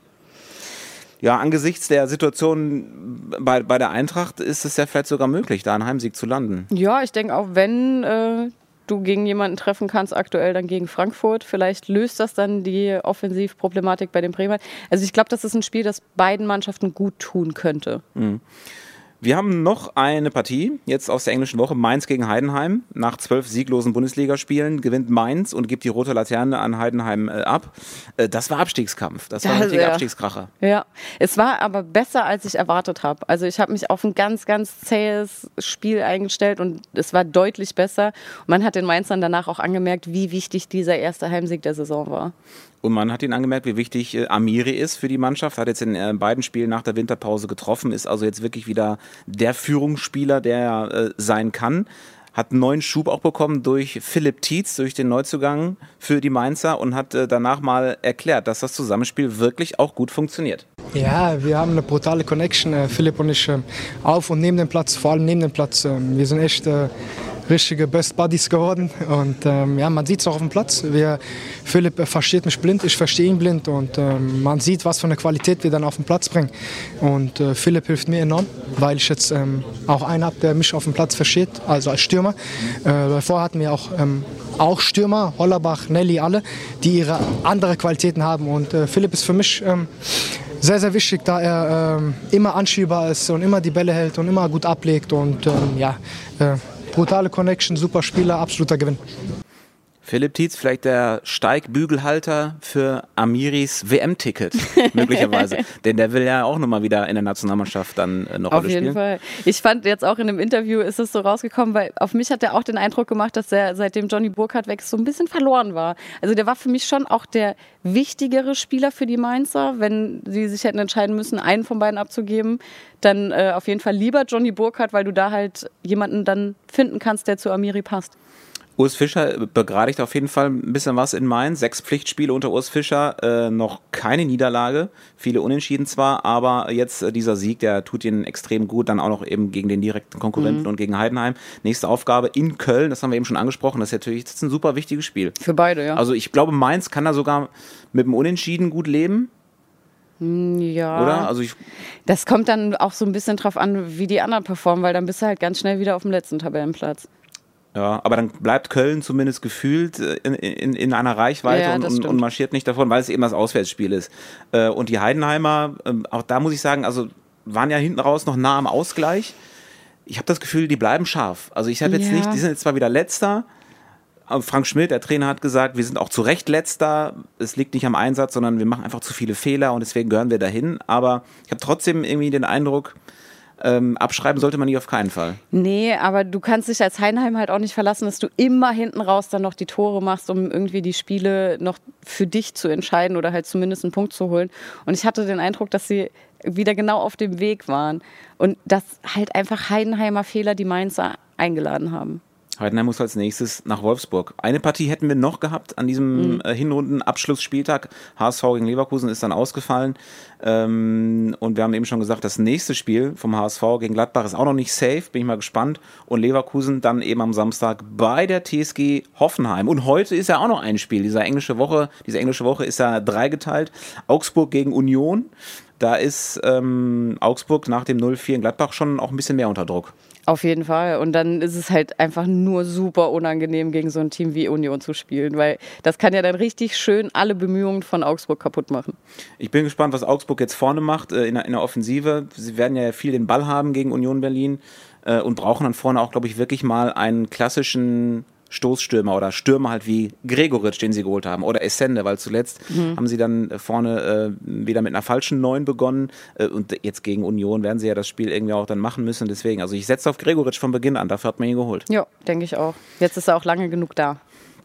Ja, angesichts der Situation bei, bei der Eintracht ist es ja vielleicht sogar möglich, da einen Heimsieg zu landen. Ja, ich denke auch, wenn äh, du gegen jemanden treffen kannst, aktuell dann gegen Frankfurt, vielleicht löst das dann die Offensivproblematik bei den Bremern. Also ich glaube, das ist ein Spiel, das beiden Mannschaften gut tun könnte. Mhm. Wir haben noch eine Partie, jetzt aus der englischen Woche, Mainz gegen Heidenheim. Nach zwölf sieglosen Bundesligaspielen gewinnt Mainz und gibt die rote Laterne an Heidenheim äh, ab. Äh, das war Abstiegskampf, das war ein richtiger ja. Abstiegskracher. Ja, es war aber besser, als ich erwartet habe. Also ich habe mich auf ein ganz, ganz zähes Spiel eingestellt und es war deutlich besser. Und man hat den Mainzern danach auch angemerkt, wie wichtig dieser erste Heimsieg der Saison war. Und man hat ihn angemerkt, wie wichtig äh, Amiri ist für die Mannschaft. Hat jetzt in äh, beiden Spielen nach der Winterpause getroffen, ist also jetzt wirklich wieder der Führungsspieler, der er äh, sein kann. Hat einen neuen Schub auch bekommen durch Philipp Tietz, durch den Neuzugang für die Mainzer und hat äh, danach mal erklärt, dass das Zusammenspiel wirklich auch gut funktioniert. Ja, wir haben eine brutale Connection, äh, Philipp und ich, äh, auf und neben dem Platz, vor allem neben dem Platz. Äh, wir sind echt äh, richtige Best Buddies geworden und ähm, ja, man sieht es auch auf dem Platz. Wir, Philipp äh, versteht mich blind, ich verstehe ihn blind und äh, man sieht, was für eine Qualität wir dann auf den Platz bringen. Und äh, Philipp hilft mir enorm, weil ich jetzt ähm, auch einen habe, der mich auf dem Platz versteht, also als Stürmer. Äh, davor hatten wir auch, ähm, auch Stürmer, Hollerbach, Nelly, alle, die ihre andere Qualitäten haben und äh, Philipp ist für mich ähm, sehr, sehr wichtig, da er ähm, immer anschiebbar ist und immer die Bälle hält und immer gut ablegt und ähm, ja, äh, brutale Connection, super Spieler, absoluter Gewinn. Philipp Tietz, vielleicht der Steigbügelhalter für Amiris W M-Ticket, möglicherweise. Denn der will ja auch nochmal wieder in der Nationalmannschaft dann eine Rolle spielen. Auf jeden Fall. Ich fand jetzt auch in einem Interview ist es so rausgekommen, weil auf mich hat er auch den Eindruck gemacht, dass er seitdem Johnny Burkhardt weg ist, so ein bisschen verloren war. Also der war für mich schon auch der wichtigere Spieler für die Mainzer. Wenn sie sich hätten entscheiden müssen, einen von beiden abzugeben, dann äh, auf jeden Fall lieber Johnny Burkhardt, weil du da halt jemanden dann finden kannst, der zu Amiri passt. Urs Fischer begradigt auf jeden Fall ein bisschen was in Mainz. Sechs Pflichtspiele unter Urs Fischer, äh, noch keine Niederlage. Viele Unentschieden zwar, aber jetzt äh, dieser Sieg, der tut ihnen extrem gut. Dann auch noch eben gegen den direkten Konkurrenten mhm. und gegen Heidenheim. Nächste Aufgabe in Köln, das haben wir eben schon angesprochen. Das ist natürlich das ist ein super wichtiges Spiel. Für beide, ja. Also ich glaube, Mainz kann da sogar mit dem Unentschieden gut leben. Ja, oder? Also ich das kommt dann auch so ein bisschen drauf an, wie die anderen performen, weil dann bist du halt ganz schnell wieder auf dem letzten Tabellenplatz. Ja, aber dann bleibt Köln zumindest gefühlt in, in, in einer Reichweite ja, und, und, und marschiert nicht davon, weil es eben das Auswärtsspiel ist. Und die Heidenheimer, auch da muss ich sagen, also waren ja hinten raus noch nah am Ausgleich. Ich habe das Gefühl, die bleiben scharf. Also ich habe jetzt ja. nicht, die sind jetzt zwar wieder Letzter. Frank Schmidt, der Trainer, hat gesagt, wir sind auch zu Recht Letzter. Es liegt nicht am Einsatz, sondern wir machen einfach zu viele Fehler und deswegen gehören wir dahin. Aber ich habe trotzdem irgendwie den Eindruck, Ähm, abschreiben sollte man nicht auf keinen Fall. Nee, aber du kannst dich als Heidenheim halt auch nicht verlassen, dass du immer hinten raus dann noch die Tore machst, um irgendwie die Spiele noch für dich zu entscheiden oder halt zumindest einen Punkt zu holen. Und ich hatte den Eindruck, dass sie wieder genau auf dem Weg waren und dass halt einfach Heidenheimer Fehler die Mainzer eingeladen haben. Heidenheim muss als nächstes nach Wolfsburg. Eine Partie hätten wir noch gehabt an diesem mhm. äh, Hinrunden-Abschlussspieltag. H S V gegen Leverkusen ist dann ausgefallen. Ähm, und wir haben eben schon gesagt, das nächste Spiel vom H S V gegen Gladbach ist auch noch nicht safe. Bin ich mal gespannt. Und Leverkusen dann eben am Samstag bei der T S G Hoffenheim. Und heute ist ja auch noch ein Spiel. Diese englische Woche, diese englische Woche ist ja dreigeteilt. Augsburg gegen Union. Da ist ähm, Augsburg nach dem null vier in Gladbach schon auch ein bisschen mehr unter Druck. Auf jeden Fall. Und dann ist es halt einfach nur super unangenehm, gegen so ein Team wie Union zu spielen, weil das kann ja dann richtig schön alle Bemühungen von Augsburg kaputt machen. Ich bin gespannt, was Augsburg jetzt vorne macht äh, in, der, in der Offensive. Sie werden ja viel den Ball haben gegen Union Berlin äh, und brauchen dann vorne auch, glaube ich, wirklich mal einen klassischen Stoßstürmer oder Stürmer halt wie Gregoritsch, den sie geholt haben, oder Essende, weil zuletzt mhm. haben sie dann vorne äh, wieder mit einer falschen Neun begonnen äh, und jetzt gegen Union werden sie ja das Spiel irgendwie auch dann machen müssen, deswegen, also ich setze auf Gregoritsch von Beginn an, dafür hat man ihn geholt. Ja, denke ich auch. Jetzt ist er auch lange genug da.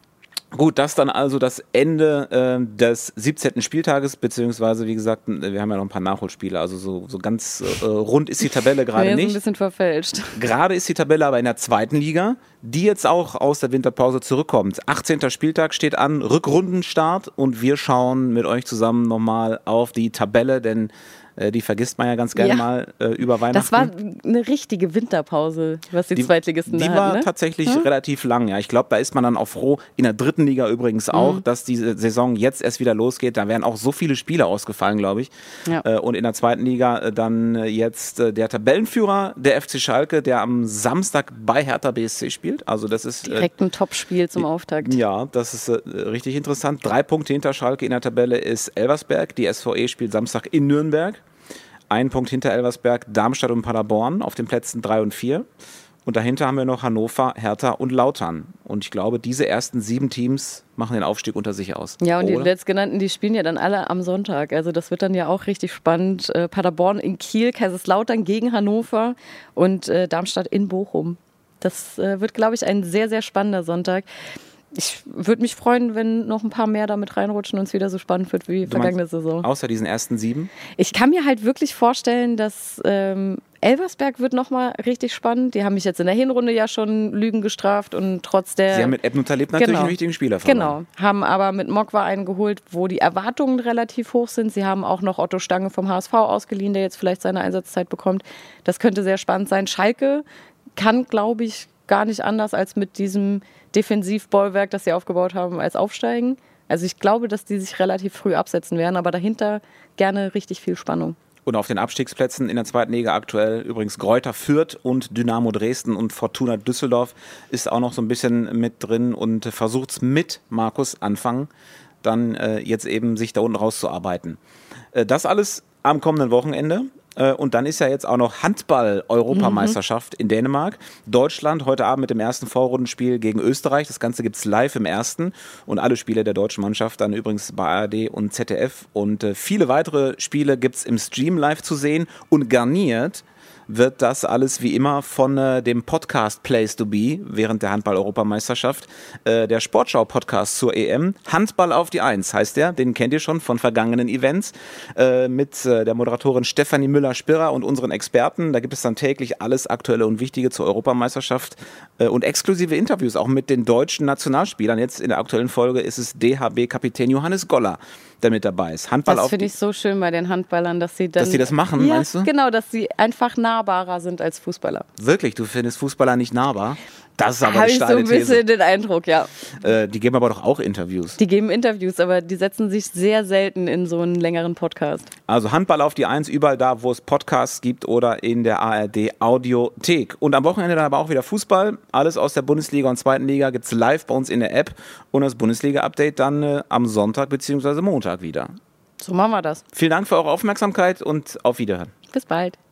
Gut, das dann also das Ende äh, des siebzehnten Spieltages, beziehungsweise wie gesagt, wir haben ja noch ein paar Nachholspiele, also so, so ganz äh, rund ist die Tabelle gerade nicht. Ist ein bisschen verfälscht. Gerade ist die Tabelle aber in der zweiten Liga, die jetzt auch aus der Winterpause zurückkommt. achtzehnter Spieltag steht an, Rückrundenstart und wir schauen mit euch zusammen nochmal auf die Tabelle, denn die vergisst man ja ganz gerne ja. mal äh, über Weihnachten. Das war eine richtige Winterpause, was die, die Zweitligisten die da war hatten, ne? tatsächlich hm? relativ lang. Ja, ich glaube, da ist man dann auch froh. In der dritten Liga übrigens auch, mhm. dass diese Saison jetzt erst wieder losgeht. Da wären auch so viele Spiele ausgefallen, glaube ich. Ja. Äh, und in der zweiten Liga äh, dann äh, jetzt äh, der Tabellenführer, der F C Schalke, der am Samstag bei Hertha B S C spielt. Also das ist direkt ein Topspiel zum Auftakt. Ja, das ist äh, richtig interessant. Drei Punkte hinter Schalke in der Tabelle ist Elversberg. Die S V E spielt Samstag in Nürnberg. Ein Punkt hinter Elversberg, Darmstadt und Paderborn auf den Plätzen drei und vier. Und dahinter haben wir noch Hannover, Hertha und Lautern. Und ich glaube, diese ersten sieben Teams machen den Aufstieg unter sich aus. Ja, und Oder? die letztgenannten, die spielen ja dann alle am Sonntag. Also das wird dann ja auch richtig spannend. Äh, Paderborn in Kiel, Kaiserslautern gegen Hannover und äh, Darmstadt in Bochum. Das äh, wird, glaube ich, ein sehr, sehr spannender Sonntag. Ich würde mich freuen, wenn noch ein paar mehr damit reinrutschen und es wieder so spannend wird wie du vergangene meinst, Saison. Außer diesen ersten sieben? Ich kann mir halt wirklich vorstellen, dass ähm, Elversberg wird nochmal richtig spannend. Die haben mich jetzt in der Hinrunde ja schon Lügen gestraft und trotz der... Sie haben mit Ebn Taleb natürlich genau. einen wichtigen Spieler verloren. Genau, haben aber mit Mokwa einen geholt, wo die Erwartungen relativ hoch sind. Sie haben auch noch Otto Stange vom H S V ausgeliehen, der jetzt vielleicht seine Einsatzzeit bekommt. Das könnte sehr spannend sein. Schalke kann, glaube ich, gar nicht anders als mit diesem Defensivbollwerk, das sie aufgebaut haben, als aufsteigen. Also ich glaube, dass die sich relativ früh absetzen werden, aber dahinter gerne richtig viel Spannung. Und auf den Abstiegsplätzen in der zweiten Liga aktuell übrigens Greuther Fürth und Dynamo Dresden und Fortuna Düsseldorf ist auch noch so ein bisschen mit drin und versucht es mit Markus Anfang dann äh, jetzt eben sich da unten rauszuarbeiten. Äh, das alles am kommenden Wochenende. Und dann ist ja jetzt auch noch Handball-Europameisterschaft mhm. in Dänemark. Deutschland heute Abend mit dem ersten Vorrundenspiel gegen Österreich. Das Ganze gibt es live im ersten. Und alle Spiele der deutschen Mannschaft dann übrigens bei A R D und Z D F. Und äh, viele weitere Spiele gibt es im Stream live zu sehen. Und garniert wird das alles wie immer von äh, dem Podcast Place to Be während der Handball-Europameisterschaft. Äh, der Sportschau-Podcast zur E M. Handball auf die Eins heißt der. Den kennt ihr schon von vergangenen Events. Äh, mit äh, der Moderatorin Stefanie Müller-Spirrer und unseren Experten. Da gibt es dann täglich alles Aktuelle und Wichtige zur Europameisterschaft. Äh, und exklusive Interviews auch mit den deutschen Nationalspielern. Jetzt in der aktuellen Folge ist es D H B-Kapitän Johannes Goller, der mit dabei ist. Handball das auf finde ich so schön bei den Handballern, dass sie dann... Dass sie das machen, ja, meinst du? Genau, dass sie einfach nahbarer sind als Fußballer. Wirklich? Du findest Fußballer nicht nahbar? Das ist aber Habe eine ich so steile ein bisschen These. den Eindruck, ja. Äh, die geben aber doch auch Interviews. Die geben Interviews, aber die setzen sich sehr selten in so einen längeren Podcast. Also Handball auf die Eins, überall da, wo es Podcasts gibt oder in der A R D Audiothek. Und am Wochenende dann aber auch wieder Fußball. Alles aus der Bundesliga und zweiten Liga gibt es live bei uns in der App. Und das Bundesliga-Update dann äh, am Sonntag bzw. Montag wieder. So machen wir das. Vielen Dank für eure Aufmerksamkeit und auf Wiederhören. Bis bald.